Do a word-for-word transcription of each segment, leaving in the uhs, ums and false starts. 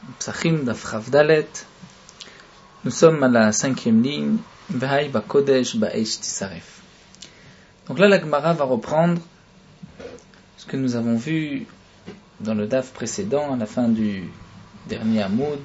Psachim Daf Chav Dalet. Nous sommes à la cinquième ligne. V'hai ba'kodesh ba'esh tisaref. Donc là, la Gemara va reprendre ce que nous avons vu dans le Daf précédent, à la fin du dernier Hamoud.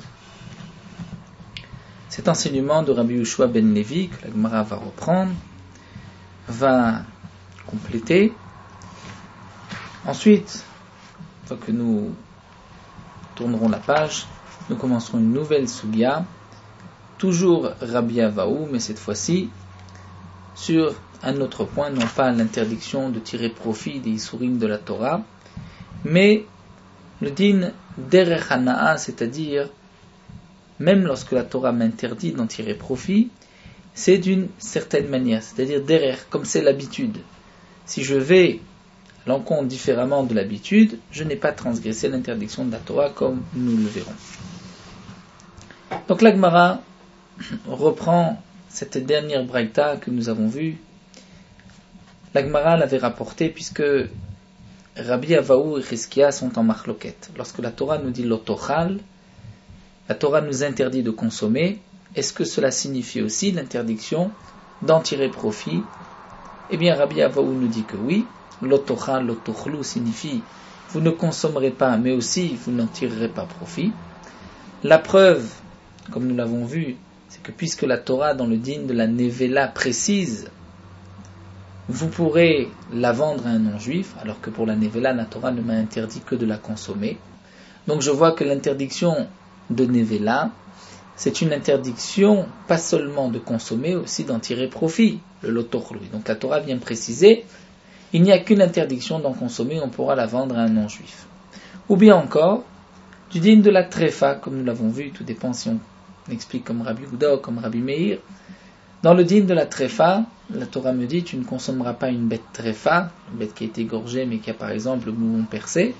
Cet enseignement de Rabbi Yehoshua ben Levi, que la Gemara va reprendre, va compléter. Ensuite, une fois que nous tournerons la page, nous commencerons une nouvelle sugya, toujours Rabbi Avaou, mais cette fois-ci sur un autre point, non pas l'interdiction de tirer profit des Isurim de la Torah, mais le din derech hana'a, c'est-à-dire même lorsque la Torah m'interdit d'en tirer profit, c'est d'une certaine manière, c'est-à-dire derech, comme c'est l'habitude. Si je vais à l'encontre différemment de l'habitude, je n'ai pas transgressé l'interdiction de la Torah, comme nous le verrons. Donc la Gemara reprend cette dernière braïta que nous avons vue. La Gemara l'avait rapportée puisque Rabbi Avaou et Chizkia sont en marloquette. Lorsque la Torah nous dit l'otochal, la Torah nous interdit de consommer, est-ce que cela signifie aussi l'interdiction d'en tirer profit? Eh bien, Rabbi Avaou nous dit que oui. L'otochal, l'otochlou signifie vous ne consommerez pas, mais aussi vous n'en tirerez pas profit. La preuve, comme nous l'avons vu, c'est que puisque la Torah dans le din de la Nevela précise, vous pourrez la vendre à un non-juif, alors que pour la Nevela, la Torah ne m'a interdit que de la consommer. Donc je vois que l'interdiction de Nevela, c'est une interdiction pas seulement de consommer, aussi d'en tirer profit, le lotochlou. Donc la Torah vient préciser, il n'y a qu'une interdiction d'en consommer, on pourra la vendre à un non-juif. Ou bien encore, du din de la tréfa, comme nous l'avons vu, tout dépend si on explique comme Rabbi Yehuda ou comme Rabbi Meir. Dans le din de la tréfa, la Torah me dit, tu ne consommeras pas une bête tréfa, une bête qui a été égorgée mais qui a par exemple le mouvement percé.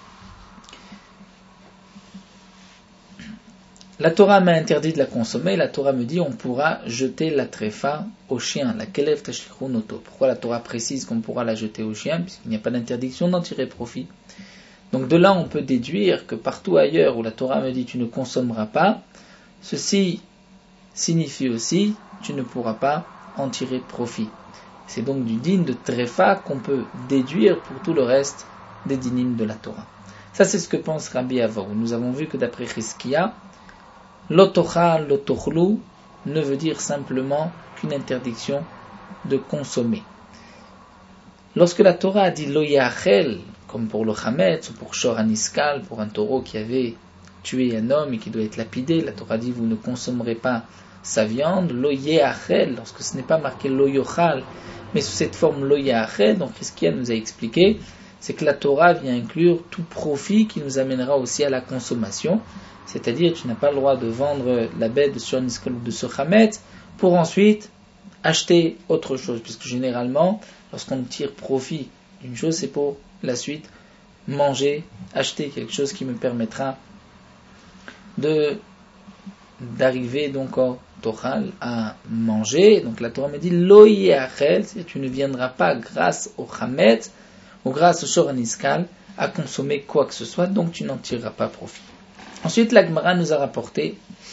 La Torah m'a interdit de la consommer, la Torah me dit on pourra jeter la tréfa au chien, la kelev tashlichun noto. Pourquoi la Torah précise qu'on pourra la jeter au chien, puisqu'il n'y a pas d'interdiction d'en tirer profit. Donc de là on peut déduire que partout ailleurs où la Torah me dit tu ne consommeras pas, ceci signifie aussi tu ne pourras pas en tirer profit. C'est donc du din de tréfa qu'on peut déduire pour tout le reste des dinim de la Torah. Ça c'est ce que pense Rabbi Avaou. Nous avons vu que d'après Chizkia, l'otochal, l'otochlou ne veut dire simplement qu'une interdiction de consommer. Lorsque la Torah a dit lo yachel, comme pour le chametz ou pour shor aniskal, pour un taureau qui avait tué un homme et qui doit être lapidé, la Torah dit vous ne consommerez pas sa viande, lo yachel, lorsque ce n'est pas marqué lo yochal, mais sous cette forme lo yachel, donc ce qu'il nous a expliqué, c'est que la Torah vient inclure tout profit qui nous amènera aussi à la consommation. C'est-à-dire, tu n'as pas le droit de vendre la bête de Shor Niskal ou de ce chametz pour ensuite acheter autre chose. Puisque généralement, lorsqu'on tire profit d'une chose, c'est pour la suite manger, acheter quelque chose qui me permettra de, d'arriver donc au tochal à manger. Donc la Torah me dit, lo yachel, c'est-à-dire tu ne viendras pas grâce au chametz ou grâce au Shor Niskal à consommer quoi que ce soit, donc tu n'en tireras pas profit. Ensuite, la Gemara nous a rapporté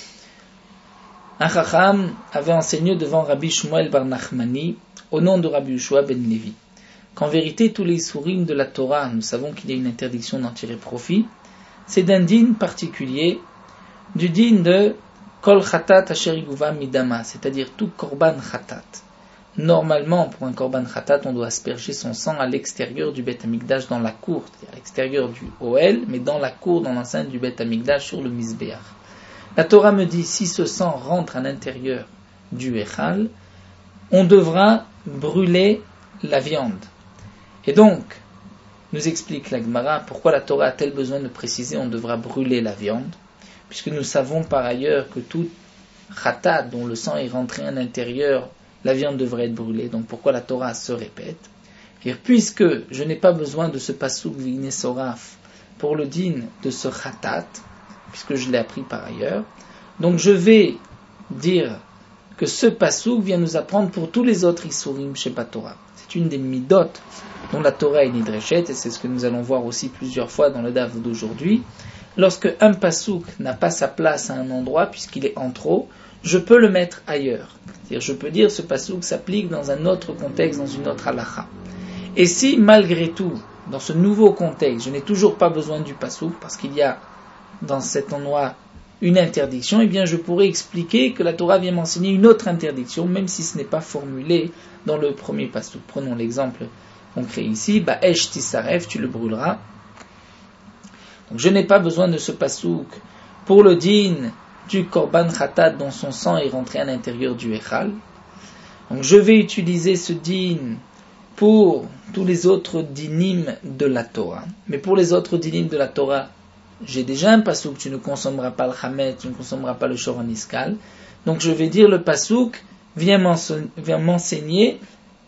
un Chacham avait enseigné devant Rabbi Shmuel bar Nachmani au nom de Rabbi Yehoshua ben Levi qu'en vérité tous les Isurim de la Torah, nous savons qu'il y a une interdiction d'en tirer profit, c'est d'un din particulier, du din de Kol Chatat Asher Iguva Midama, c'est-à-dire tout Korban Chatat. Normalement, pour un Korban Chatat, on doit asperger son sang à l'extérieur du Beth Amikdash dans la cour, c'est-à-dire à l'extérieur du Ohel, mais dans la cour, dans l'enceinte du Beth Amikdash sur le Mizbeach. La Torah me dit, si ce sang rentre à l'intérieur du Echal, on devra brûler la viande. Et donc, nous explique la Gemara, pourquoi la Torah a-t-elle besoin de préciser on devra brûler la viande, puisque nous savons par ailleurs que tout Chatat dont le sang est rentré à l'intérieur, la viande devrait être brûlée. Donc pourquoi la Torah se répète? Et puisque je n'ai pas besoin de ce pasouk v'hine soraf pour le din de ce chatat, puisque je l'ai appris par ailleurs, donc je vais dire que ce pasouk vient nous apprendre pour tous les autres isurim chez Torah. C'est une des midot dont la Torah est nidreshet, et c'est ce que nous allons voir aussi plusieurs fois dans le daf d'aujourd'hui. lorsque un pasouk n'a pas sa place à un endroit, puisqu'il est en trop, je peux le mettre ailleurs. C'est-à-dire, je peux dire ce pasouk s'applique dans un autre contexte, dans une autre halakha. Et si, malgré tout, dans ce nouveau contexte, je n'ai toujours pas besoin du pasouk, parce qu'il y a dans cet endroit une interdiction, eh bien je pourrais expliquer que la Torah vient m'enseigner une autre interdiction, même si ce n'est pas formulé dans le premier pasouk. Prenons l'exemple concret ici, Ba'esh tisaref, tu le brûleras. Donc je n'ai pas besoin de ce pasouk pour le din du korban khatat dont son sang est rentré à l'intérieur du echal. Donc je vais utiliser ce din pour tous les autres dinim de la Torah. Mais pour les autres dinim de la Torah, j'ai déjà un pasouk, tu ne consommeras pas le chametz, tu ne consommeras pas le shor aniskal. Donc je vais dire le pasouk vient m'enseigner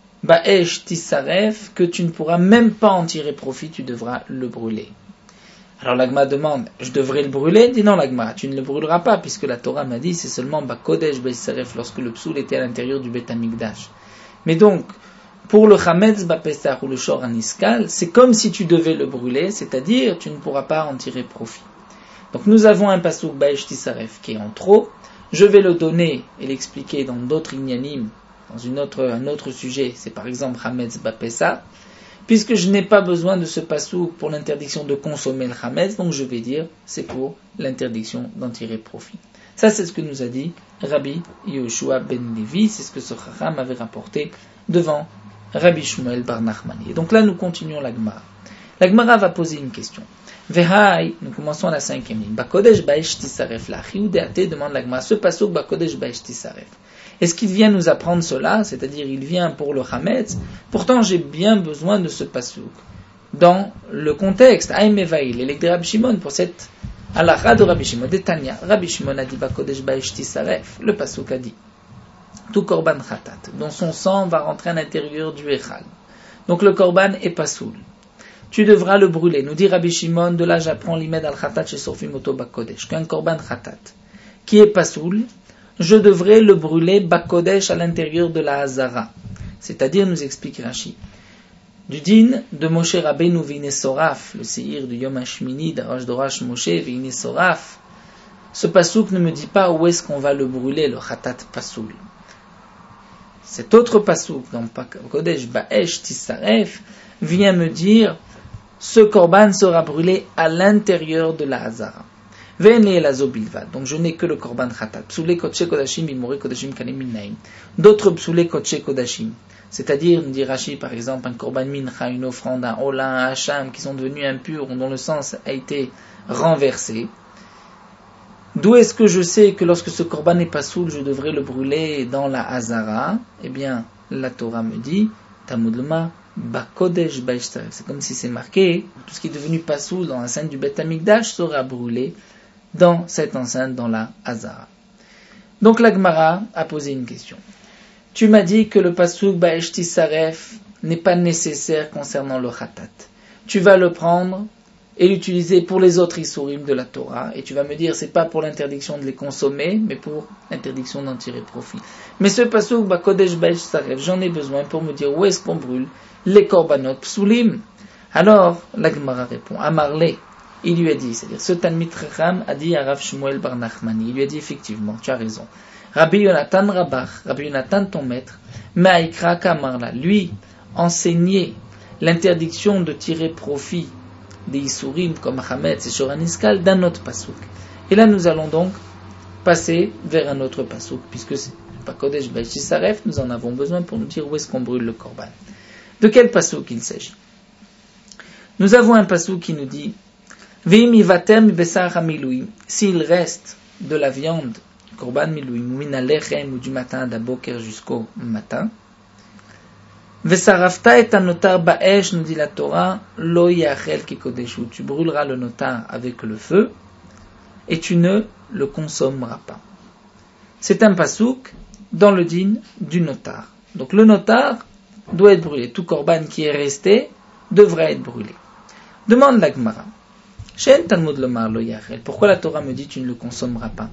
Ba'esh tisaref, que tu ne pourras même pas en tirer profit, tu devras le brûler. Alors l'Agma demande, je devrais le brûler? Dit non l'Agma, tu ne le brûleras pas, puisque la Torah m'a dit, c'est seulement Bakodesh Beisaref, lorsque le psoul était à l'intérieur du Beth Amikdash. Mais donc, pour le Chametz Bapesach ou le Shor Aniskal, c'est comme si tu devais le brûler, c'est-à-dire, tu ne pourras pas en tirer profit. Donc nous avons un pasouk Ba'esh Tisaref qui est en trop, je vais le donner et l'expliquer dans d'autres inyanim, dans une autre, un autre sujet, c'est par exemple Chametz Bapesach, puisque je n'ai pas besoin de ce pasouk pour l'interdiction de consommer le chametz, donc je vais dire c'est pour l'interdiction d'en tirer profit. Ça c'est ce que nous a dit Rabbi Yehoshua ben Levi, c'est ce que ce chacham avait rapporté devant Rabbi Shmuel bar Nachmani. Et donc là nous continuons la Gemara. La Gemara va poser une question. Vehai, nous commençons à la cinquième ligne. Bakodesh Ba'esh Tisaref la Chiudeate demande la Gemara, ce pasouk Bakodesh Ba'esh Tisaref. Est-ce qu'il vient nous apprendre cela, c'est-à-dire il vient pour le chametz? Pourtant j'ai bien besoin de ce pasouk. Dans le contexte, Aïmevaïl, l'électe de Rabbi Shimon, pour cette halakha de Rabbi Shimon, Detania, Rabbi Shimon a dit Bakodesh Ba'esh Tisaref, le pasouk a dit tout korban khatat, dont son sang va rentrer à l'intérieur du echal. Donc le korban est pasoul. Tu devras le brûler. Nous dit Rabbi Shimon, de là j'apprends l'imed al khatat chez Sorfim Oto Bakodesh, qu'un korban khatat, qui est pasoul, je devrais le brûler bakodesh à l'intérieur de la hazara. C'est-à-dire, nous explique Rashi, du din de Moshe Rabbeinu Vine Soraf, le séhir du Yom HaShmini, d'Arash Dorash Moshe Vine Soraf. Ce pasouk ne me dit pas où est-ce qu'on va le brûler, le khatat pasoul. Cet autre pasouk, dans Bakodesh Ba'esh Tisaref, vient me dire, ce korban sera brûlé à l'intérieur de la hazara. Donc je n'ai que le korban khatat. Psoulé kotche kodashim bimori kodashim kanim minnaim. D'autres psoulé kotche kodashim. C'est-à-dire, nous dit Rashi par exemple, un korban mincha, une offrande, un ola, un hacham, qui sont devenus impurs, dont le sang a été renversé. D'où est-ce que je sais que lorsque ce korban n'est pas soul, je devrais le brûler dans la hazara? Eh bien, la Torah me dit, Talmud Loma, bakodesh ba'eshtaref. C'est comme si c'est marqué, tout ce qui est devenu pas soul dans l'enceinte du Beth Amikdash sera brûlé dans cette enceinte, dans la Hazara. Donc la Gemara a posé une question. Tu m'as dit que le pasouk Ba'esh Tisaref n'est pas nécessaire concernant le khatat. Tu vas le prendre et l'utiliser pour les autres isurim de la Torah, et tu vas me dire c'est pas pour l'interdiction de les consommer, mais pour l'interdiction d'en tirer profit. Mais ce pasouk Bakodesh Ba'esh Tisaref, j'en ai besoin pour me dire où est-ce qu'on brûle les korbanot psulim. Alors la Gemara répond Amarle. Il lui a dit, c'est-à-dire ce Talmid Chacham a dit à Rav Shmuel bar Nachmani, il lui a dit effectivement, tu as raison. Rabbi Yonatan Rabach, Rabbi Yonatan ton maître, Ma'ikra Kamarla, lui enseignait l'interdiction de tirer profit des Isurim comme Chametz et Shor Aniskal d'un autre pasouk. Et là nous allons donc passer vers un autre pasouk, puisque c'est pas Kodesh Ba'esh Tisaref, nous en avons besoin pour nous dire où est-ce qu'on brûle le korban. De quel pasouk il s'agit? Nous avons un pasouk qui nous dit s'il reste de la viande, korban milouim, ou du matin d'aboker jusqu'au matin, vesarafta et anotar ba'esh, nous dit la Torah, lo yachel kikodeshu, tu brûleras le notar avec le feu, et tu ne le consommeras pas. C'est un pasouk dans le din du notar. Donc le notar doit être brûlé. Tout korban qui est resté devrait être brûlé. Demande la Gemara. Pourquoi la Torah me dit tu ne le consommeras pas?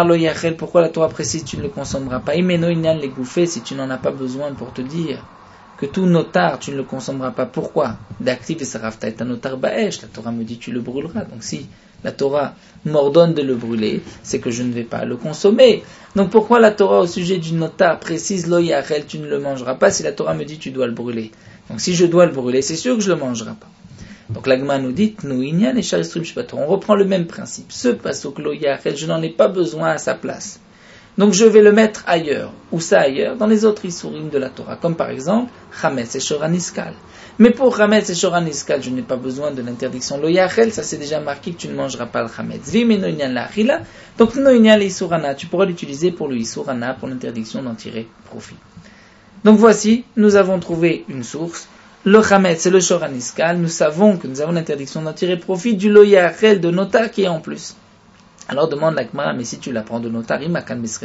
Pourquoi la Torah précise tu ne le consommeras pas? Si tu n'en as pas besoin pour te dire que tout notar, tu ne le consommeras pas. Pourquoi? D'actif et sarafta est un notar ba'esh. La Torah me dit tu le brûleras. Donc si la Torah m'ordonne de le brûler, c'est que je ne vais pas le consommer. Donc pourquoi la Torah au sujet du notar précise lo yachel, tu ne le mangeras pas, si la Torah me dit tu dois le brûler? Donc si je dois le brûler, c'est sûr que je ne le mangerai pas. Donc l'Agma nous dit, on reprend le même principe. Ce pasuk lo yachel, je n'en ai pas besoin à sa place. Donc je vais le mettre ailleurs. Où ça ailleurs? Dans les autres isurim de la Torah. Comme par exemple, chametz et shoraniskal. Mais pour chametz et shoraniskal, je n'ai pas besoin de l'interdiction lo yachel. Ça c'est déjà marqué que tu ne mangeras pas le chametz. Vime no inyan la achila. Donc no inyan le isurana. Tu pourras l'utiliser pour le isurana, pour l'interdiction d'en tirer profit. Donc voici, nous avons trouvé une source. Le chametz et le shoraniskal. Nous savons que nous avons l'interdiction d'en tirer profit du lo yachel de notar qui est en plus. Alors demande la Gemara, mais si tu l'apprends de notar, de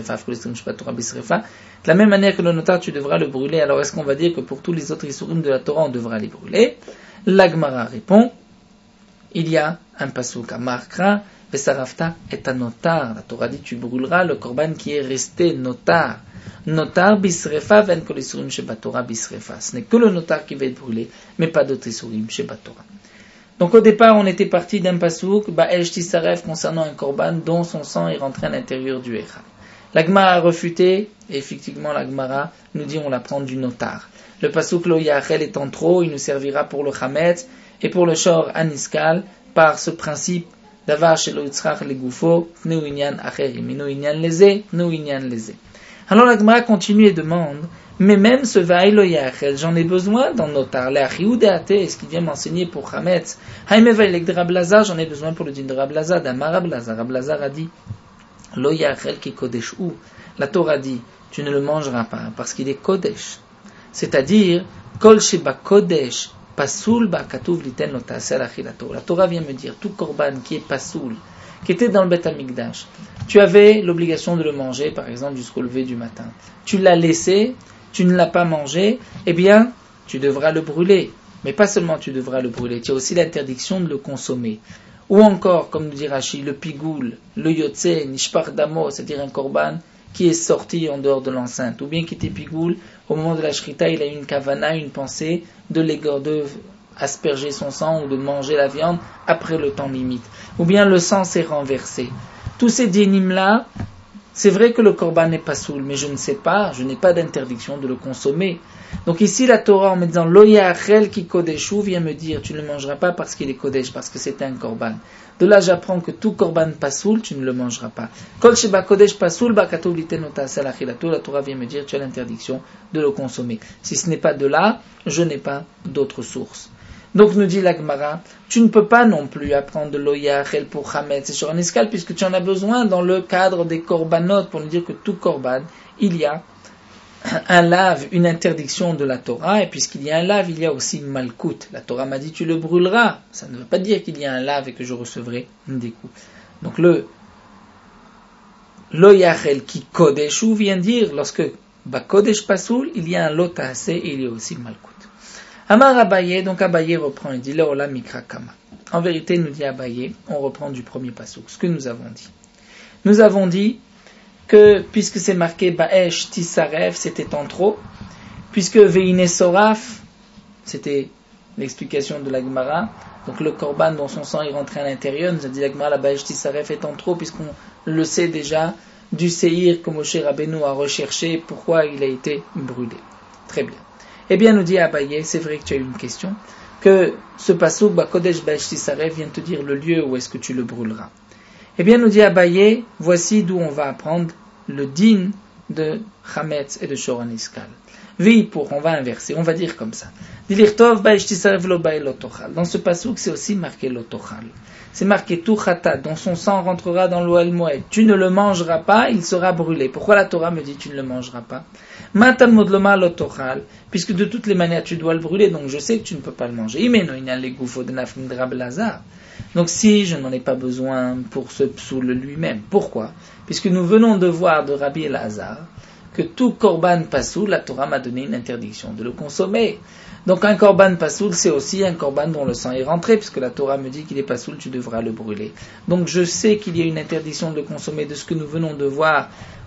la même manière que le notar, tu devras le brûler, alors est-ce qu'on va dire que pour tous les autres isurim de la Torah, on devra les brûler? La Gemara répond, il y a un pasuk à Markra, Vesarafta est un notar. La Torah dit, tu brûleras le korban qui est resté notar. Notar bisrefa ven kol isurim sheba Torah bisrefa. Ce n'est que le notar qui va être brûlé, mais pas d'autres isurim sheba Torah. Donc au départ, on était parti d'un pasouk, ba'esh tisaref, concernant un korban dont son sang est rentré à l'intérieur du echal. La Gemara a refuté, et effectivement la Gemara nous dit on la prend du notar. Le pasouk lo yachel étant trop, il nous servira pour le chametz et pour le shor aniskal par ce principe d'avar shelo yitzrach legufo, pneu inyan acherim, inu inyan leze, pneu inyan leze. Alors la Gemara continue et demande, mais même ce vaï lo yachel, j'en ai besoin dans notar. La chiou deate, est-ce qu'il vient m'enseigner pour chametz? Haïme vaïlek de Rablazar, j'en ai besoin pour le din de Rablazar. D'Amar Rablazar, Rablazar a dit, lo yachel ki kodesh ou. La Torah dit, tu ne le mangeras pas parce qu'il est kodesh. C'est-à-dire, kol sheba kodesh, pasoul ba katuv liten lo ta'aseh l'achilato. La Torah vient me dire, tout korban qui est pasoul, qui était dans le Beth Amikdash, tu avais l'obligation de le manger, par exemple, jusqu'au lever du matin. Tu l'as laissé, tu ne l'as pas mangé, eh bien, tu devras le brûler. Mais pas seulement tu devras le brûler, tu as aussi l'interdiction de le consommer. Ou encore, comme nous dit Rashi, le pigoul, le yotze, nishpar damo, c'est-à-dire un korban qui est sorti en dehors de l'enceinte. Ou bien qui était pigoul, au moment de la shrita, il a eu une kavana, une pensée de l'égor, de asperger son sang ou de manger la viande après le temps limite. Ou bien le sang s'est renversé. Tous ces dinim-là, c'est vrai que le korban n'est pas soul, mais je ne sais pas, je n'ai pas d'interdiction de le consommer. Donc ici, la Torah, en me disant, lo yachel ki kodeshu, vient me dire, tu ne le mangeras pas parce qu'il est kodesh, parce que c'est un korban. De là, j'apprends que tout korban pasoul, tu ne le mangeras pas. Kol sheba kodesh pasoul, ba katuv liten lo ta'aseh l'achilato, la Torah vient me dire, tu as l'interdiction de le consommer. Si ce n'est pas de là, je n'ai pas d'autre source. Donc nous dit la Gemara, tu ne peux pas non plus apprendre de lo yachel pour chametz et shoraniskal, puisque tu en as besoin dans le cadre des korbanot, pour nous dire que tout korban, il y a un lave, une interdiction de la Torah, et puisqu'il y a un lave, il y a aussi malkout. La Torah m'a dit tu le brûleras. Ça ne veut pas dire qu'il y a un lave et que je recevrai des coups. Donc le lo yachel ki kodeshu vient dire, lorsque ba kodesh pasoul, il y a un lo ta'aseh et il y a aussi malkout. Amar Abaye, donc Abaye reprend et dit Leola mikra kama. En vérité, nous dit Abaye, on reprend du premier pasuk, ce que nous avons dit. Nous avons dit que, puisque c'est marqué Ba'esh Tisaref, c'était en trop, puisque Veine Soraf, c'était l'explication de la Gemara, donc le korban dont son sang est rentré à l'intérieur, nous a dit la Gemara, la Ba'esh Tisaref est en trop, puisqu'on le sait déjà du Seir que Moshe Rabbeinu a recherché, pourquoi il a été brûlé. Très bien. Eh bien, nous dit Abaye, c'est vrai que tu as eu une question, que ce pasuk, Ba Kodesh Ba'esh Tisaref, vient te dire le lieu où est-ce que tu le brûleras. Eh bien, nous dit Abaye, voici d'où on va apprendre le din de chametz et de shoraniskal. Vi pour, on va inverser, on va dire comme ça. Dilirtov Ba'esh Tisaref lo ba'e lo tochal. Dans ce pasuk, c'est aussi marqué lo tochal. C'est marqué tout chata, dont son sang rentrera dans l'Ohel Moed. Tu ne le mangeras pas, il sera brûlé. Pourquoi la Torah me dit tu ne le mangeras pas? Matam modloma lo tochal, puisque de toutes les manières tu dois le brûler, donc je sais que tu ne peux pas le manger. Imeno inyan le gufo de nafim de Rablazar. Donc si je n'en ai pas besoin pour ce psoul lui-même, pourquoi? Puisque nous venons de voir de Rabbi Elazar que tout korban pasoul, la Torah m'a donné une interdiction de le consommer. Donc un korban pasoul, c'est aussi un korban dont le sang est rentré, puisque la Torah me dit qu'il est pasoul, tu devras le brûler. Donc je sais qu'il y a une interdiction de le consommer de ce que nous venons de voir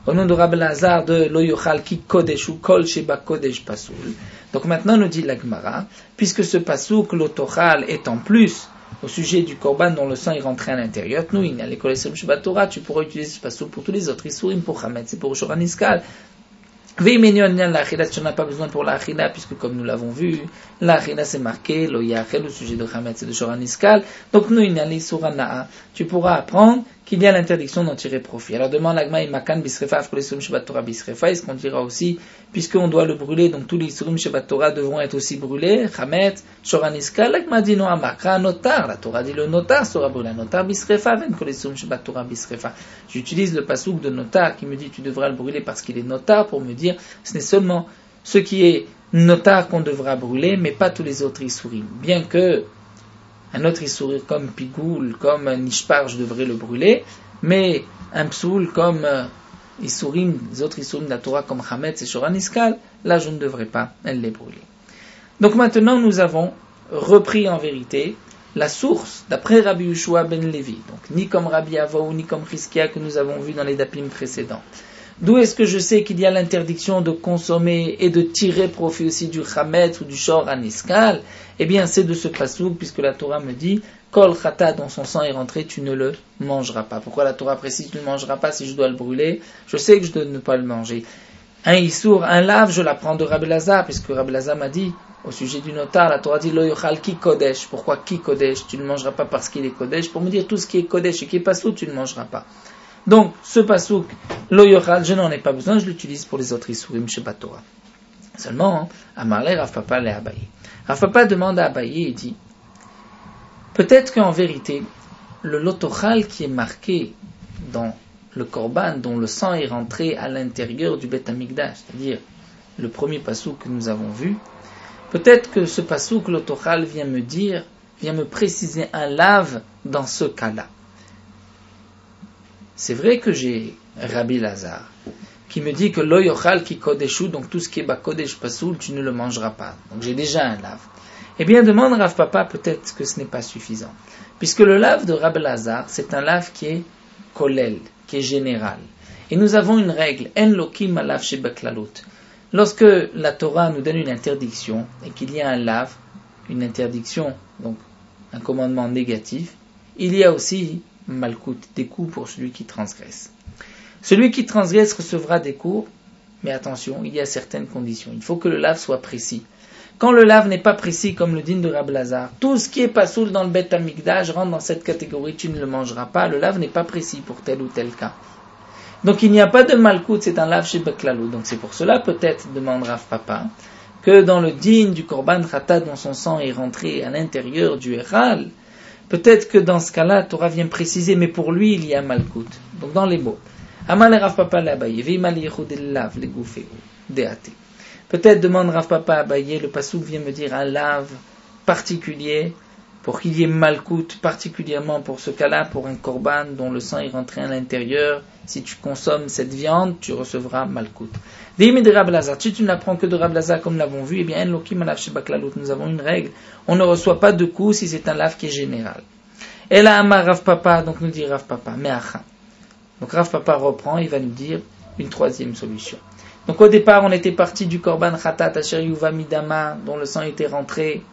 au nom de Rabbi Lazar de Lo yochal ki kodesh ou kol sheba kodesh pasoul. Donc maintenant nous dit la Gemara, puisque ce pasouk, lo tochal, est en plus au sujet du korban dont le sang est rentré à l'intérieur, nous, il y a les kolesim sheba Torah, tu pourras utiliser ce pasouk pour tous les autres isurim, pour Hametz, c'est pour Shoran Iskal. Veimenion l'achila, tu n'en as pas besoin pour l'achila, puisque comme nous l'avons vu, l'achila c'est marqué, lo yachel, au sujet de Hametz et de Shoran Iskal. Donc nous, il y a les surana'a, tu pourras apprendre qu'il y a l'interdiction d'en tirer profit. Alors demande l'agma imakan bisrefa afkolesim sheba Torah bisrefa, est-ce qu'on dira aussi, puisqu'on doit le brûler, donc tous les isurim sheba Torah devront être aussi brûlés, Hametz, Shoran Iskal, l'agma dit non amakra notar, la Torah dit le notar sera brûlé, notar bisrefa, ven kolesim sheba Torah bisrefa. J'utilise le pasouk de notar qui me dit tu devras le brûler parce qu'il est notar pour me dire ce n'est seulement ce qui est notar qu'on devra brûler, mais pas tous les autres isurim. Bien que un autre isurim comme pigoul, comme nishpar, je devrais le brûler, mais un psoul comme euh, isurim, les autres isurim de la Torah comme Hametz et Shoran Iskal, là je ne devrais pas les brûler. Donc maintenant nous avons repris en vérité la source d'après Rabbi Yehoshua ben Levi, donc ni comme Rabbi Avo ni comme Chizkia que nous avons vu dans les dapim précédents. D'où est-ce que je sais qu'il y a l'interdiction de consommer et de tirer profit aussi du Hametz ou du Shoran Iskal? Eh bien, c'est de ce pasouk, puisque la Torah me dit Kol chata dont son sang est rentré, tu ne le mangeras pas. Pourquoi la Torah précise tu ne le mangeras pas si je dois le brûler? Je sais que je dois ne pas le manger. Un issour, un lave, je l'apprends de Rabbi Lazar, puisque Rabbi Lazar m'a dit au sujet du notar, la Torah dit Lo yochal ki kodesh. Pourquoi ki kodesh? Tu ne le mangeras pas parce qu'il est kodesh. Pour me dire tout ce qui est kodesh et qui est pasouk, tu ne mangeras pas. Donc, ce pasouk, lo yochal, je n'en ai pas besoin, je l'utilise pour les autres isurim sheba Torah. Seulement, Amarle Rav Papa le Abaye. Rav Papa demande à Abaye et dit, peut-être qu'en vérité, le lotochal qui est marqué dans le korban, dont le sang est rentré à l'intérieur du Beth Amikdash, c'est-à-dire le premier pasouk que nous avons vu, peut-être que ce pasouk, lotochal, vient me dire, vient me préciser un lave dans ce cas-là. C'est vrai que j'ai Rabbi Lazar qui me dit que lo yochal ki kodeshu, donc tout ce qui est ba kodesh pasoul, tu ne le mangeras pas. Donc j'ai déjà un lave. Eh bien, demande Rav Papa, peut-être que ce n'est pas suffisant. Puisque le lave de Rabbi Lazar, c'est un lave qui est kolel, qui est général. Et nous avons une règle, en lokim alav shebaklalut. Lorsque la Torah nous donne une interdiction, et qu'il y a un lave, une interdiction, donc un commandement négatif, il y a aussi malkout, des coups pour celui qui transgresse. Celui qui transgresse recevra des coups, mais attention, il y a certaines conditions. Il faut que le lave soit précis. Quand le lave n'est pas précis, comme le din de Rabbi Lazar, tout ce qui est pasoul dans le Beth Amikdash rentre dans cette catégorie, tu ne le mangeras pas. Le lave n'est pas précis pour tel ou tel cas. Donc il n'y a pas de malkout, c'est un lave chez Beklalou. Donc c'est pour cela, peut-être, demande Rav Papa, que dans le din du korban chata dont son sang est rentré à l'intérieur du Héral, peut-être que dans ce cas-là, Torah vient préciser, mais pour lui, il y a malkout. Donc dans les mots. Amal Rav Papa l'Abaye, Veimal Yehudillav, les goufés, déaté. Peut-être demande Rav Papa Abaye, le pasouk vient me dire un lave particulier, pour qu'il y ait malkout, particulièrement pour ce cas-là, pour un korban dont le sang est rentré à l'intérieur. Si tu consommes cette viande, tu recevras malkout. Veimé de Rabbi Lazar, si tu ne l'apprends que de Rabbi Lazar comme nous l'avons vu, eh bien, en lokim alav shebaklalut, nous avons une règle. On ne reçoit pas de coups si c'est un lave qui est général. Et là, Amar Rav Papa, donc nous dit Rav Papa, me'acha. Donc Rav Papa reprend, il va nous dire une troisième solution. Donc au départ, on était parti du korban chatat asher yuva midama, dont le sang était rentré.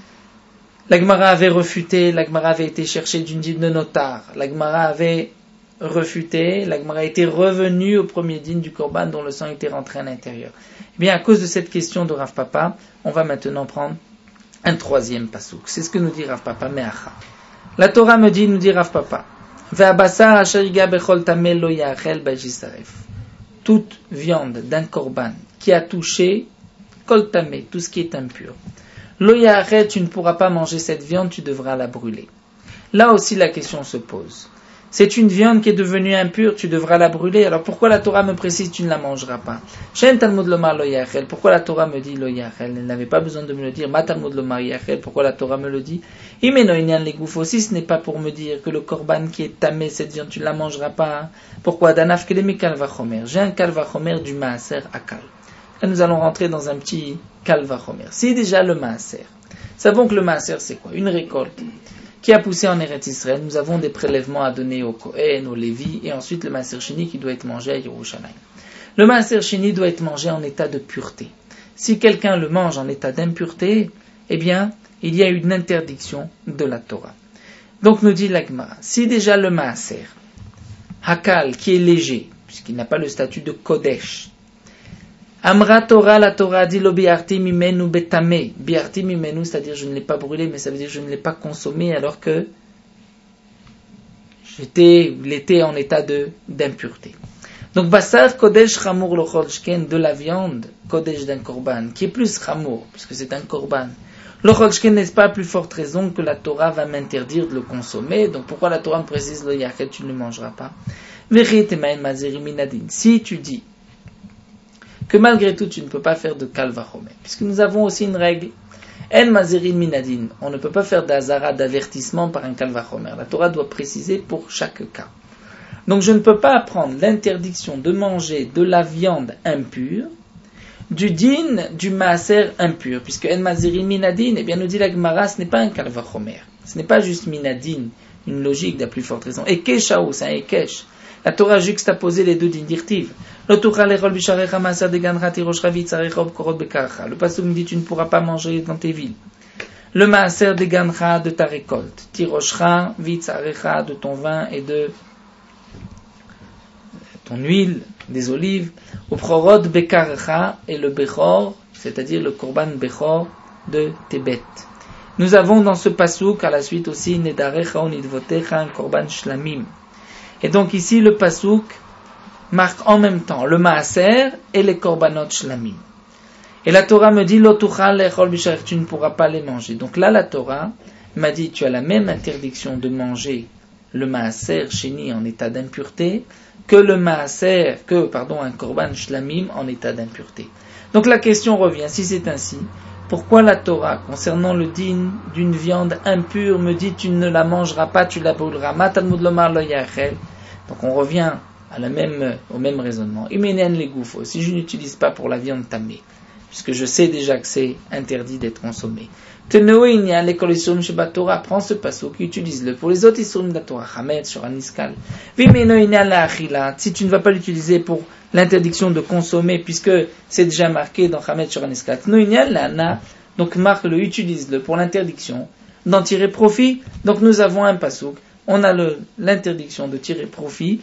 La Gemara avait refuté, la Gemara avait été chercher d'une dîme de notar. La Gemara avait refuté, la Gemara était revenue au premier dîme du korban dont le sang était rentré à l'intérieur. Eh bien, à cause de cette question de Rav Papa, on va maintenant prendre un troisième pasouk. C'est ce que nous dit Rav Papa, me'acha. La Torah me dit, nous dit Rav Papa, ve'abasar asher yiga bechol tameh lo ya'achel b'jisaref. Toute viande d'un korban qui a touché kol tameh, tout ce qui est impur. Lo ya'achel, tu ne pourras pas manger cette viande, tu devras la brûler. Là aussi la question se pose. C'est une viande qui est devenue impure, tu devras la brûler. Alors pourquoi la Torah me précise tu ne la mangeras pas? Shen Talmud lomar lo yachel. Pourquoi la Torah me dit lo yachel? Elle n'avait pas besoin de me le dire. Ma Talmud lomar yachel. Pourquoi la Torah me le dit? Imeno inyan les goufos. Si ce n'est pas pour me dire que le korban qui est tamé, cette viande, tu ne la mangeras pas. Pourquoi? Danaf kelemi kalvachomer. J'ai un kalvachomer du maaser akal. Là nous allons rentrer dans un petit kalvachomer. C'est déjà le maaser. Savons que le maaser c'est quoi? Une récolte qui a poussé en Eretz Israël. Nous avons des prélèvements à donner au Kohen, au Lévi, et ensuite le Maaser Sheni qui doit être mangé à Yerushalayim. Le Maaser Sheni doit être mangé en état de pureté. Si quelqu'un le mange en état d'impureté, eh bien, il y a une interdiction de la Torah. Donc nous dit la Gemara, si déjà le Maaser, Hakal, qui est léger, puisqu'il n'a pas le statut de Kodesh, Amra Torah, la Torah a dit lo biarti mimenu betame. Biarti mimenu, c'est-à-dire je ne l'ai pas brûlé, mais ça veut dire je ne l'ai pas consommé alors que j'étais, il était en état de, d'impureté. Donc Basar Kodesh Chamour lo Cholshken, de la viande, Kodesh d'un korban, qui est plus Chamour, puisque c'est un korban. Lo Cholshken, n'est-ce pas à plus forte raison que la Torah va m'interdire de le consommer? Donc pourquoi la Torah me précise lo yachet, tu ne le mangeras pas? Verit emaen mazeri minadin. Si tu dis que malgré tout tu ne peux pas faire de kal vachomer, puisque nous avons aussi une règle, en mazerin minadin, on ne peut pas faire d'azara, d'avertissement par un kal vachomer. La Torah doit préciser pour chaque cas. Donc je ne peux pas apprendre l'interdiction de manger de la viande impure du din du maaser impur, puisque en mazerin minadin, eh bien nous dit la Gemara, ce n'est pas un kal vachomer, ce n'est pas juste minadin, une logique de la plus forte raison. Ekeshaou, c'est un ekesh. La Torah a juxtaposé les deux d'indirtive. Le pasuk me dit tu ne pourras pas manger dans tes villes. Le maaser de ganra, de ta récolte. Tiroshra, vitzarecha, de ton vin et de ton huile, des olives. Au prorod bekarecha, et le bechor, c'est-à-dire le korban bechor de tes bêtes. Nous avons dans ce pasuk à la suite aussi nedarecha ou nidvotecha, un korban shlamim. Et donc ici le pasuk marque en même temps le maaser et les korbanot shlamim. Et la Torah me dit lo tuchal lechol b'sharech, tu ne pourras pas les manger. Donc là la Torah m'a dit tu as la même interdiction de manger le maaser sheni en état d'impureté que le maaser, que pardon un korban shlamim en état d'impureté. Donc la question revient, si c'est ainsi, pourquoi la Torah, concernant le din d'une viande impure, me dit tu ne la mangeras pas, tu la brûleras? Matalmud lomar lo yachel. Donc on revient à la même, au même raisonnement. Imenen les goufos, si je n'utilise pas pour la viande tamée, puisque je sais déjà que c'est interdit d'être consommé. Tenoué, il y a l'école Isurim Sheba Torah, prends ce passeau, utilise-le pour les autres Isurim de la Torah, Hametz, sur Aniskal. Vimeno, il y a la achila, si tu ne vas pas l'utiliser pour l'interdiction de consommer, puisque c'est déjà marqué dans Hametz, sur Aniskal. Tenoué, il y a la na, donc marque-le, utilise-le pour l'interdiction d'en tirer profit. Donc nous avons un passouk, on a le, l'interdiction de tirer profit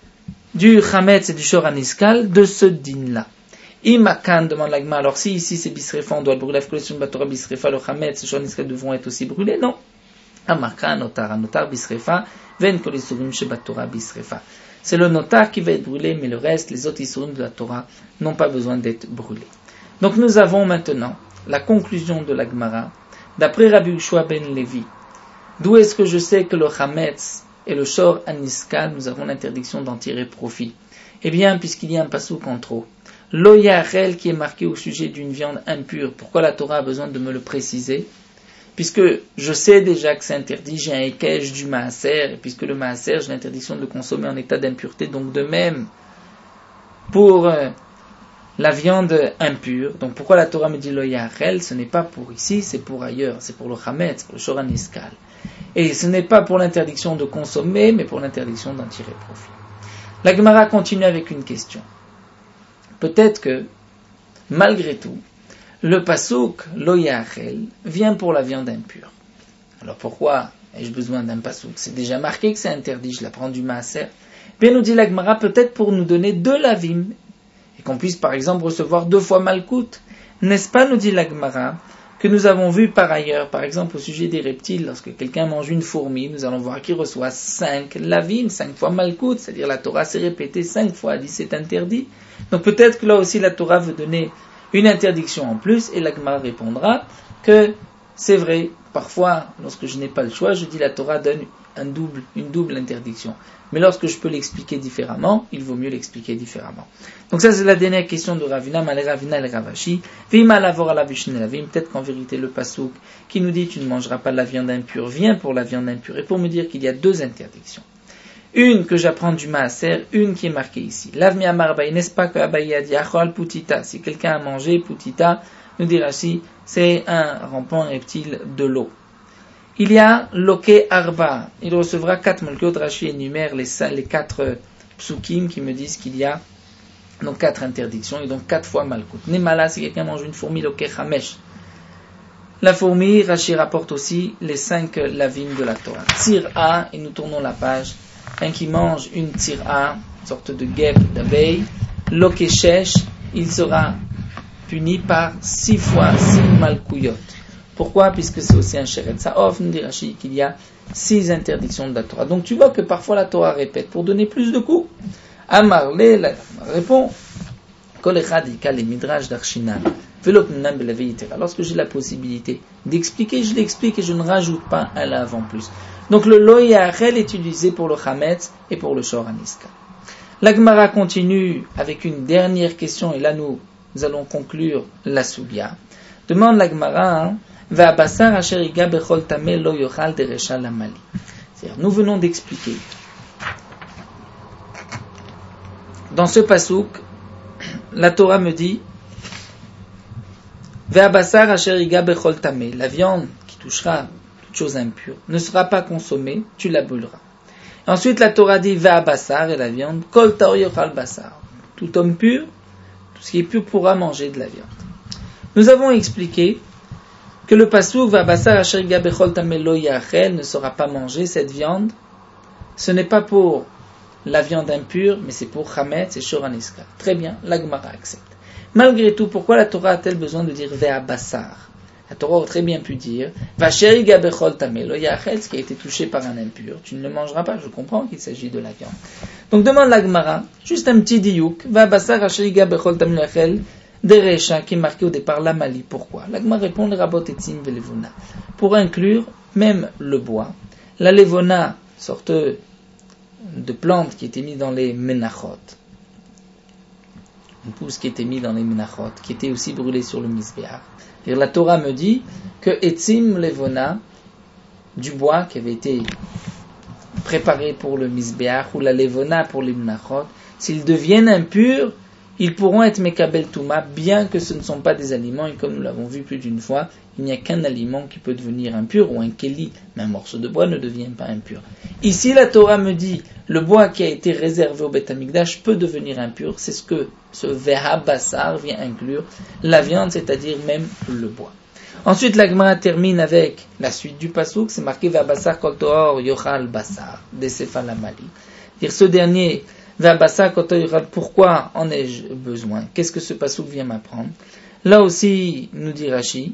du Hametz et du Shor Aniskal de ce din-là. Imakan demande l'agma, alors si ici c'est bisrefa, on doit le brûler, la Batora bisrefa, le Hametz et le Shor Aniskal devront être aussi brûlés? Non. Amarka, notar, notar bisrefa, ven kol isurim sheba Torah bisrefa. C'est le notar qui va être brûlé, mais le reste, les autres isurim de la Torah, n'ont pas besoin d'être brûlés. Donc nous avons maintenant la conclusion de la Gemara, d'après Rabbi Yehoshua ben Levi. D'où est-ce que je sais que le Hametz et le Shor Aniskal, nous avons l'interdiction d'en tirer profit? Eh bien, puisqu'il y a un passouk en trop. Lo yachel qui est marqué au sujet d'une viande impure. Pourquoi la Torah a besoin de me le préciser? Puisque je sais déjà que c'est interdit, j'ai un ékej du maaser, et puisque le maaser, j'ai l'interdiction de le consommer en état d'impureté. Donc de même, pour euh, la viande impure, donc pourquoi la Torah me dit lo yachel? Ce n'est pas pour ici, c'est pour ailleurs, c'est pour le Hametz, pour le Shor Aniskal. Et ce n'est pas pour l'interdiction de consommer, mais pour l'interdiction d'en tirer profit. La Gemara continue avec une question. Peut-être que, malgré tout, le passouk lo yachel vient pour la viande impure. Alors pourquoi ai-je besoin d'un passouk? C'est déjà marqué que c'est interdit, je la prends du maaser. Bien nous dit la Gemara, peut-être pour nous donner deux lavim, et qu'on puisse par exemple recevoir deux fois malkout. N'est-ce pas, nous dit la Gemara, que nous avons vu par ailleurs, par exemple au sujet des reptiles, lorsque quelqu'un mange une fourmi, nous allons voir qu'il reçoit cinq lavim, cinq fois malkout, c'est-à-dire la Torah s'est répétée cinq fois, dit c'est interdit. Donc peut-être que là aussi la Torah veut donner une interdiction en plus, et la Gemara répondra que c'est vrai, parfois, lorsque je n'ai pas le choix, je dis la Torah donne un double, une double interdiction. Mais lorsque je peux l'expliquer différemment, il vaut mieux l'expliquer différemment. Donc ça c'est la dernière question de Ravina, Malé Ravina et Ravashi. Vima lavor ala vishnelavim, peut-être qu'en vérité le passouk qui nous dit tu ne mangeras pas de la viande impure vient pour la viande impure, et pour me dire qu'il y a deux interdictions. Une que j'apprends du maaser, une qui est marquée ici. Lavmi amar baï, n'est-ce pas que Abaye a dit achol putita, si quelqu'un a mangé putita, nous dira si c'est un rampant reptile de l'eau. il y a loke arba, il recevra quatre malkot. Rashi énumère les, les quatre psukim qui me disent qu'il y a donc quatre interdictions et donc quatre fois malkut. Nemala, si quelqu'un mange une fourmi, loke chamesh. La fourmi, Rashi rapporte aussi les cinq lavim de la Torah. Tzira, et nous tournons la page, un qui mange une tzira, une sorte de guêpe d'abeille, loke shesh, il sera puni par six fois six malkouyot. Pourquoi? Puisque c'est aussi un sheret saof, nous dit Rashi qu'il y a six interdictions de la Torah. Donc tu vois que parfois la Torah répète pour donner plus de coups. Amar le, la répond, Kol echad ika le midrash d'Arshinan, velo pnunam belavé yitera. Lorsque j'ai la possibilité d'expliquer, je l'explique et je ne rajoute pas un la avant plus. Donc le lo yachel est utilisé pour le chametz et pour le shor aniska. La Gemara continue avec une dernière question et là nous, nous allons conclure la soubia. Demande la Gemara, hein, c'est-à-dire, nous venons d'expliquer. Dans ce pasouk, la Torah me dit la viande qui touchera toute chose impure ne sera pas consommée, tu la brûleras. Ensuite, la Torah dit et la viande, tout homme pur, tout ce qui est pur pourra manger de la viande. Nous avons expliqué que le pasouk ne sera pas mangé, cette viande, ce n'est pas pour la viande impure, mais c'est pour chametz et shor aniska. Très bien, la Gemara accepte. Malgré tout, pourquoi la Torah a-t-elle besoin de dire ve'a basar? La Torah aurait très bien pu dire va'asher bechol tameh lo yachel, ce qui a été touché par un impur, tu ne le mangeras pas. Je comprends qu'il s'agit de la viande. Donc demande la Gemara, juste un petit diouk, ve'a basar asher bechol tameh lo yachel, Derecha, qui est marqué au départ la Mali. Pourquoi? L'Agma répond le rabot etzim velevona. Pour inclure même le bois. La levona, sorte de plante qui était mise dans les menachot. Une pousse qui était mise dans les menachot, qui était aussi brûlée sur le misbéach. Et la Torah me dit que etzim levona, du bois qui avait été préparé pour le misbéach, ou la levona pour les menachot, s'ils deviennent impurs, ils pourront être mekabel touma, bien que ce ne sont pas des aliments, et comme nous l'avons vu plus d'une fois, il n'y a qu'un aliment qui peut devenir impur, ou un keli, mais un morceau de bois ne devient pas impur. Ici, la Torah me dit, le bois qui a été réservé au Beth Amikdash peut devenir impur, c'est ce que ce veha basar vient inclure, la viande, c'est-à-dire même le bois. Ensuite, la Gemara termine avec la suite du pasouk, c'est marqué veha basar kol tohor yochal basar, desefal amali. Dire ce dernier, pourquoi en ai-je besoin? Qu'est-ce que ce pasouk vient m'apprendre? Là aussi, nous dit Rashi,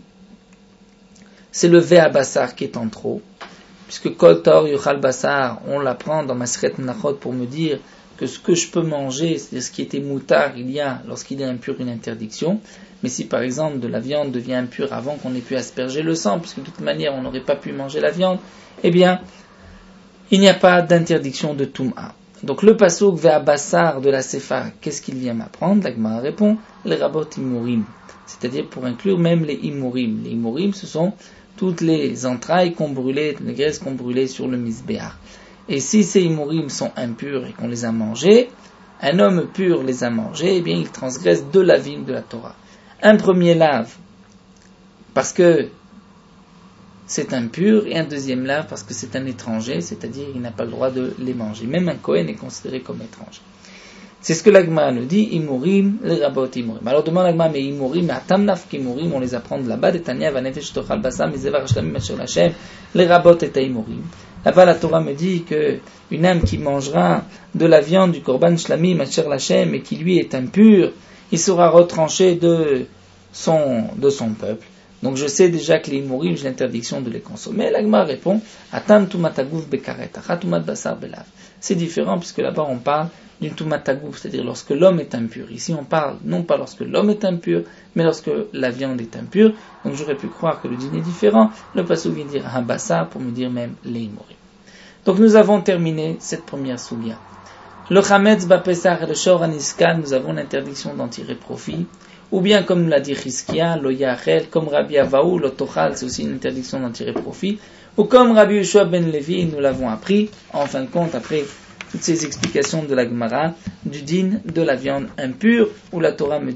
c'est le ve'a basar qui est en trop, puisque kol tor yuchal basar, on l'apprend dans Maseret Menachot pour me dire que ce que je peux manger, c'est ce qui était moutar, il y a, lorsqu'il est impur, une interdiction. Mais si par exemple de la viande devient impure avant qu'on ait pu asperger le sang, puisque de toute manière on n'aurait pas pu manger la viande, eh bien, il n'y a pas d'interdiction de Toum'a. Donc le pasouk ve'a basar de la Sefa, qu'est-ce qu'il vient m'apprendre? La Gemara répond, les rabot imurim, c'est-à-dire pour inclure même les imurim. Les imurim, ce sont toutes les entrailles qu'on brûlait, les graisses qu'on brûlait sur le misbéach. Et si ces imurim sont impurs et qu'on les a mangés, un homme pur les a mangés, eh bien il transgresse deux lavim de la Torah. Un premier lave, parce que c'est impur, et un deuxième lave parce que c'est un étranger, c'est-à-dire il n'a pas le droit de les manger. Même un Kohen est considéré comme étranger. C'est ce que l'Agma nous dit, imurim, les rabot imurim. Alors demande l'Agma, mais imurim, mais atamnaf imurim, on les apprend de là-bas, de Tanya, vanefesh tochal basam, mizevar shlamim asher lachem, les rabot et imurim. Là-bas, la Torah me dit que une âme qui mangera de la viande du korban shlamim asher lachem et qui lui est impur, il sera retranché de son, de son peuple. Donc je sais déjà que les imurim, j'ai l'interdiction de les consommer. L'Agma répond, atam tumatagouf bekaret, achatumat basar belav. C'est différent puisque là-bas on parle d'une tumatagouf, c'est-à-dire lorsque l'homme est impur. Ici on parle non pas lorsque l'homme est impur, mais lorsque la viande est impure. Donc j'aurais pu croire que le dîner est différent. Le pasuk vient dire un basar pour me dire même les imurim. Donc nous avons terminé cette première soulia. Le chametz bapesar et le shor aniska, nous avons l'interdiction d'en tirer profit. Ou bien, comme l'a dit Chizkia, lo yachel, comme Rabbi Avaou, lo tochal, c'est aussi une interdiction d'en tirer profit. Ou comme Rabbi Yeshua ben Levi, nous l'avons appris, en fin de compte, après toutes ces explications de la Gemara, du din de la viande impure, où la Torah me dit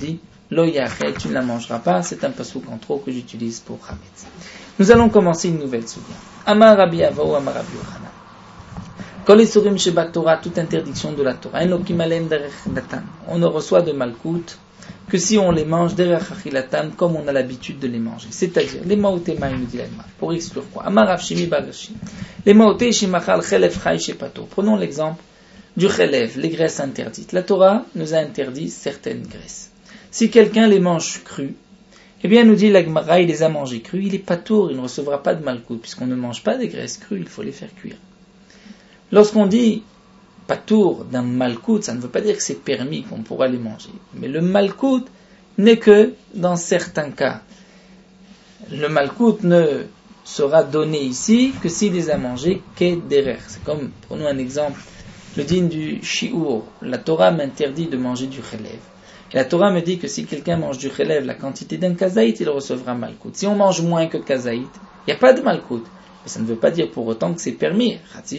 lo yachel, tu ne la mangeras pas. C'est un passouk en trop que j'utilise pour Chametz. Nous allons commencer une nouvelle souvia. Amar Rabbi Avahu, Amar Rabbi Yochanan. Kol isurim shebat Torah, toute interdiction de la Torah. En lokim alem derech achilatan. On ne reçoit de malkout que si on les mange derech achilatan, comme on a l'habitude de les manger. C'est-à-dire, les maoté maï, nous dit l'Agma. Pour exclure quoi? Amar Rav Shimi Bagashi. Les maoté shimachal chelev chay shepato. Prenons l'exemple du chelev, les graisses interdites. La Torah nous a interdit certaines graisses. Si quelqu'un les mange crues, eh bien, nous dit l'Agmara, il les a mangés crus, il est patour, il ne recevra pas de malkout, puisqu'on ne mange pas des graisses crues, il faut les faire cuire. Lorsqu'on dit patour d'un malkout, ça ne veut pas dire que c'est permis, qu'on pourra les manger. Mais le malkout n'est que dans certains cas. Le malkout ne sera donné ici que s'il les a mangés qu'est derer. C'est comme, prenons un exemple, le din du shi'ur. La Torah m'interdit de manger du chelev. Et la Torah me dit que si quelqu'un mange du chelev la quantité d'un kazaït, il recevra malkout. Si on mange moins que kazaït, il n'y a pas de malkout. Mais ça ne veut pas dire pour autant que c'est permis.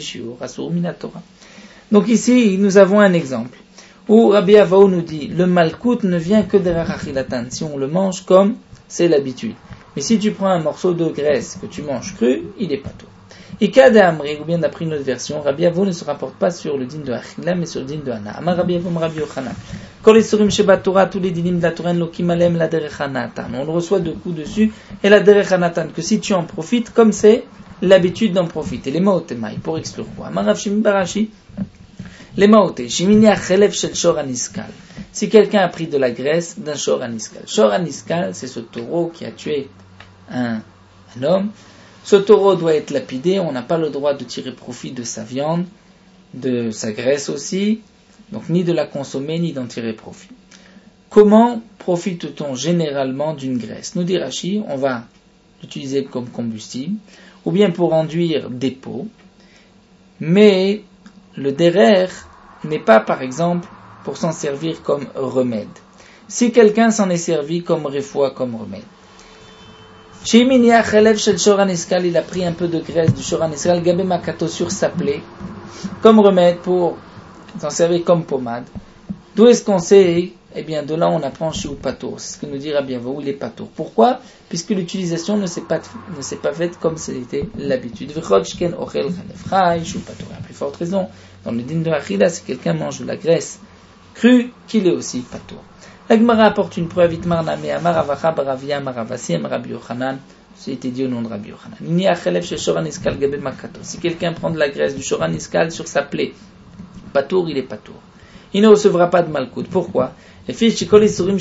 Donc ici, nous avons un exemple où Rabbi Avahu nous dit le malkout ne vient que derrière achilatan, si on le mange comme c'est l'habitude. Mais si tu prends un morceau de graisse que tu manges cru, il est pas tout. Ika de Amri, ou bien d'après une autre version, Rabbi Avahu ne se rapporte pas sur le din de Achila, mais sur le din de Hana. Amar Rabbi Avahu, Rabbi Yochanan. Kol isurim shebat Torah, tous les dinim de la Torah, lokim alem la derech hanatan. On le reçoit de coups dessus, et la derech hanatan, que si tu en profites, comme c'est l'habitude d'en profiter. Les maotemai, pour exclure quoi? Amar Rav Shimi Barashi. Les maoté, shimini achelev shel shor aniskal. Si quelqu'un a pris de la graisse d'un shor aniskal. Shor aniskal, c'est ce taureau qui a tué un, un homme. Ce taureau doit être lapidé, on n'a pas le droit de tirer profit de sa viande, de sa graisse aussi, donc ni de la consommer, ni d'en tirer profit. Comment profite-t-on généralement d'une graisse? Nous dit Rashi, on va l'utiliser comme combustible, ou bien pour enduire des pots, mais le derer n'est pas, par exemple, pour s'en servir comme remède. Si quelqu'un s'en est servi comme réfoua, comme remède, il a pris un peu de graisse du shor aniskal, gabé makato sur sa plaie, comme remède pour s'en servir comme pommade. D'où est-ce qu'on sait? Eh bien, de là on apprend chez ou patour. C'est ce que nous dit Rabbi Avahu, il est patour. Pourquoi? Puisque l'utilisation ne s'est pas, ne s'est pas faite comme c'était l'habitude. A plus forte raison, dans le din de Achila, si quelqu'un mange de la graisse crue, qu'il est aussi patour. La Gemara apporte une preuve, Itmar Name Amar Avacha Baravia Maravasi Rabbi Yochanan, c'était dit au nom de Rabbi Yochanan. Ini achelev shel shor aniskal gabe makato. Si quelqu'un prend de la graisse du shor aniskal sur sa plaie, patour, il est patour. Il ne recevra pas de malkout. Pourquoi? Les isurim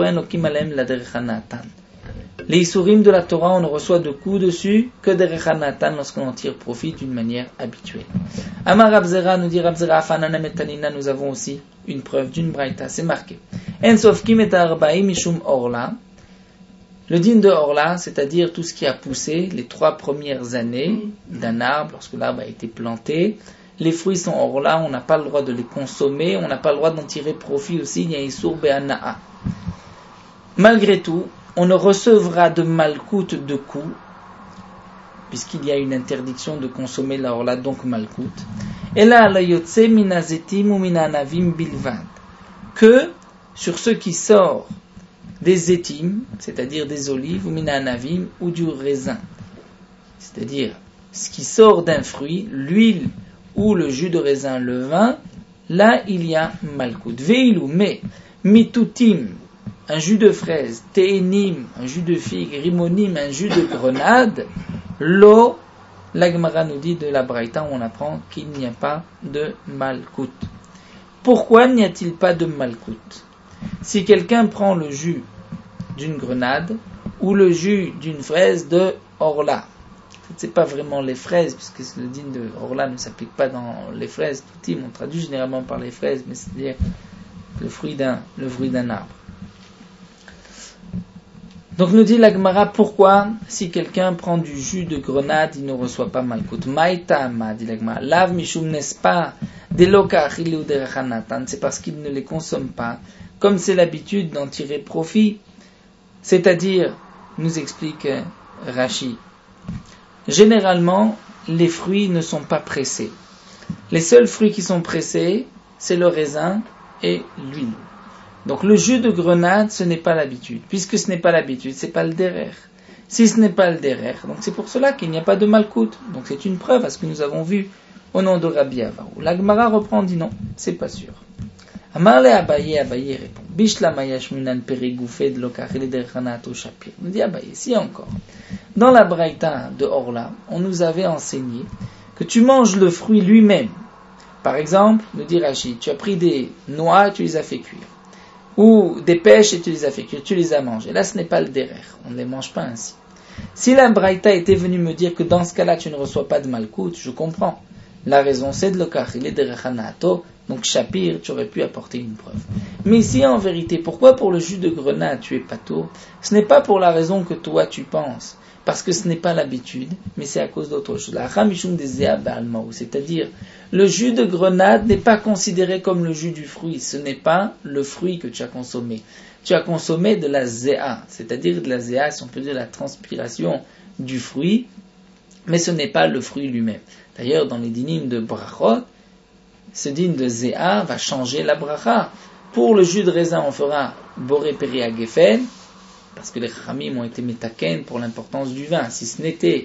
de la Torah, on ne reçoit de coups dessus que derech hanatan lorsqu'on en tire profit d'une manière habituelle. Amar Rav Zera, nous dit Rav Zera, Afanana metanina, nous avons aussi une preuve d'une braïta, c'est marqué. En sofkim et arbaim mishum orla. Le din de orla, c'est-à-dire tout ce qui a poussé les trois premières années d'un arbre, lorsque l'arbre a été planté. Les fruits sont orla, on n'a pas le droit de les consommer, on n'a pas le droit d'en tirer profit aussi, il y a isur be'ana'a. Malgré tout, on ne recevra de malkout de coup, puisqu'il y a une interdiction de consommer la orla, donc malkout. Et là, la yotse minazetim ou minanavim bilvad, que sur ce qui sort des zétim, c'est-à-dire des olives, ou minanavim, ou du raisin, c'est-à-dire ce qui sort d'un fruit, l'huile, ou le jus de raisin, le vin, là il y a malkout. Veilou, mais mitutim, un jus de fraise, téenim, un jus de figue, rimonim, un jus de grenade, l'eau, la Gemara nous dit de la Braïta, on apprend qu'il n'y a pas de malkout. Pourquoi n'y a-t-il pas de malkout? Si quelqu'un prend le jus d'une grenade ou le jus d'une fraise de orla, c'est pas vraiment les fraises, puisque le din de orla ne s'applique pas dans les fraises, tout on traduit généralement par les fraises, mais c'est-à-dire le fruit d'un, le fruit d'un arbre. Donc nous dit la Gemara, pourquoi si quelqu'un prend du jus de grenade, il ne reçoit pas malkout? Maïtama, dit la Gemara, lav mishum, n'est-ce pas, deloka achili ou derachanatan, c'est parce qu'il ne les consomme pas, comme c'est l'habitude d'en tirer profit. C'est-à-dire, nous explique Rashi, généralement, les fruits ne sont pas pressés. Les seuls fruits qui sont pressés, c'est le raisin et l'huile. Donc le jus de grenade, ce n'est pas l'habitude. Puisque ce n'est pas l'habitude, c'est pas le derer. Si ce n'est pas le derer, donc c'est pour cela qu'il n'y a pas de malkout. Donc c'est une preuve à ce que nous avons vu au nom de Rabbi Avahu. La Gemara reprend, dit non, c'est pas sûr. Amar le Abaye, Abaye répond, Bishla mayash minan perigoufé de lokachele derchanato shapir. Nous dit Abaye, si encore. Dans la Braïta de Orla, on nous avait enseigné que tu manges le fruit lui-même. Par exemple, nous dit Rachid, tu as pris des noix et tu les as fait cuire. Ou des pêches et tu les as fait cuire, tu les as mangées. Là, ce n'est pas le derer, on ne les mange pas ainsi. Si la Braïta était venue me dire que dans ce cas-là, tu ne reçois pas de malkout, je comprends. La raison, c'est de l'okachele derchanato, donc shapir, tu aurais pu apporter une preuve. Mais ici, en vérité, pourquoi pour le jus de grenade tu es patour? Ce n'est pas pour la raison que toi tu penses, parce que ce n'est pas l'habitude, mais c'est à cause d'autre chose. La ramishum des zéa ba'almaou, c'est-à-dire, le jus de grenade n'est pas considéré comme le jus du fruit, ce n'est pas le fruit que tu as consommé. Tu as consommé de la zéa, c'est-à-dire de la zéa, si on peut dire la transpiration du fruit, mais ce n'est pas le fruit lui-même. D'ailleurs, dans les dynim de brachot, ce din de zéa va changer la bracha. Pour le jus de raisin, on fera boré peri à gefen, parce que les chachamim ont été metaken pour l'importance du vin. Si ce n'était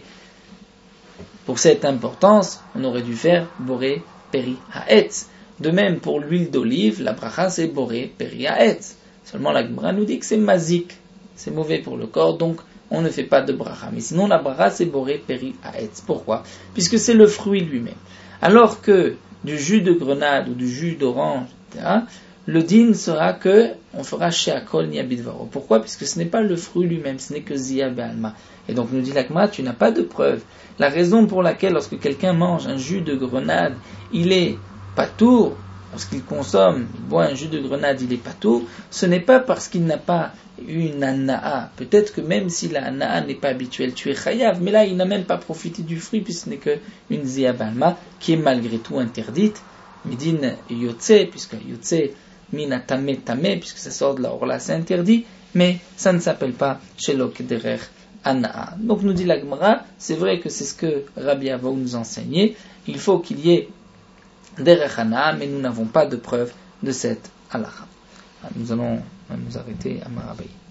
pour cette importance, on aurait dû faire boré peri haetz. De même, pour l'huile d'olive, la bracha c'est boré peri haetz. Seulement la Gemara nous dit que c'est mazik, c'est mauvais pour le corps, donc on ne fait pas de bracha. Mais sinon la bracha c'est boré peri haetz. Pourquoi? Puisque c'est le fruit lui-même. Alors que du jus de grenade ou du jus d'orange, et cetera, le din sera que on fera sheakol niabidvaro. Pourquoi? Puisque ce n'est pas le fruit lui-même, ce n'est que zia be'alma. Et donc nous dit l'Agma, tu n'as pas de preuve. La raison pour laquelle lorsque quelqu'un mange un jus de grenade, il est patour, lorsqu'il consomme, il boit un jus de grenade, il est patour, ce n'est pas parce qu'il n'a pas eu une anna'a. Peut-être que même si la anna'a n'est pas habituelle, tu es chayav, mais là il n'a même pas profité du fruit puisque ce n'est qu'une zia be'alma qui est malgré tout interdite. Midin yotze, puisque yotze mina tamé tamé, puisque ça sort de la orla, c'est interdit, mais ça ne s'appelle pas shelok derer anna'a. Donc nous dit la Gemara, c'est vrai que c'est ce que Rabbi Avahu nous enseignait, il faut qu'il y ait derer anna'a, mais nous n'avons pas de preuve de cette halakha. Nous allons nous arrêter à Marabaï.